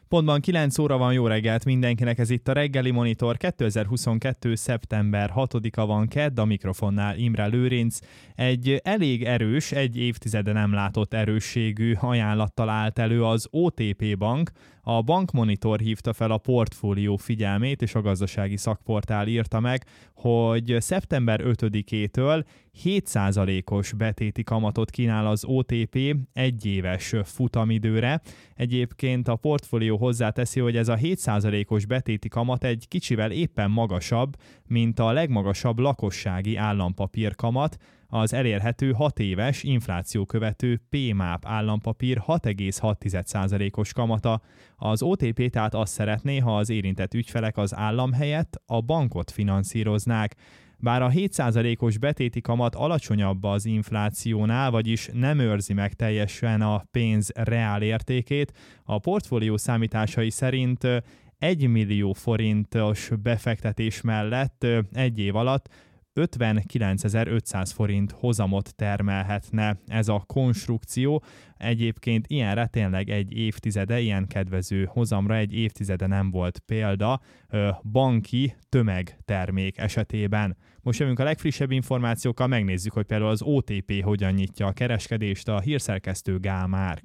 Pontban 9 óra van, jó reggelt mindenkinek, ez itt a Reggeli Monitor, 2022. szeptember 6-a van, kedd, a mikrofonnál Imre Lőrinc. Egy elég erős, egy évtizede nem látott erősségű ajánlattal állt elő az OTP Bank. A Bankmonitor hívta fel a portfólió figyelmét, és a gazdasági szakportál írta meg, hogy szeptember 5-től 7%-os betéti kamatot kínál az OTP egyéves futamidőre. Egyébként a portfólió hozzáteszi, hogy ez a 7%-os betéti kamat egy kicsivel éppen magasabb, mint a legmagasabb lakossági állampapír kamat, az elérhető 6 éves infláció követő PMAP állampapír 6,6%-os kamata. Az OTP tehát azt szeretné, ha az érintett ügyfelek az állam helyett a bankot finanszíroznák. Bár a 7%-os betéti kamat alacsonyabb az inflációnál, vagyis nem őrzi meg teljesen a pénz reál értékét, a portfólió számításai szerint 1 millió forintos befektetés mellett egy év alatt 59.500 forint hozamot termelhetne ez a konstrukció. Egyébként ilyenre tényleg egy évtizede, ilyen kedvező hozamra egy évtizede nem volt példa banki tömegtermék esetében. Most jövünk a legfrissebb információkkal, megnézzük, hogy például az OTP hogyan nyitja a kereskedést, a hírszerkesztő Gál Márk.